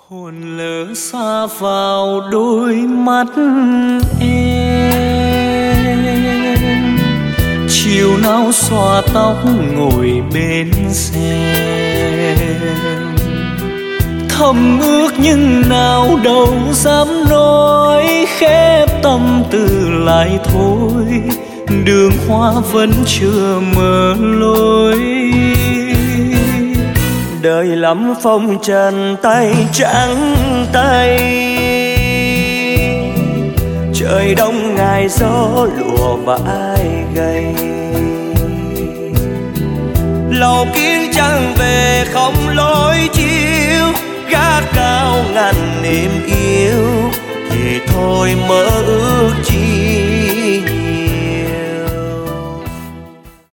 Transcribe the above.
Hồn lỡ xa vào đôi mắt em, chiều nào xòa tóc ngồi bên xem. Thầm ước nhưng nào đâu dám nói, khép tâm tư lại thôi, đường hoa vẫn chưa mở lối. Đời lắm phong trần tay trắng tay, trời đông ngày gió lùa vai gầy. Lầu kiếng trăng về không lối chiếu, gác cao ngàn niềm yêu, thì thôi mơ ước chi.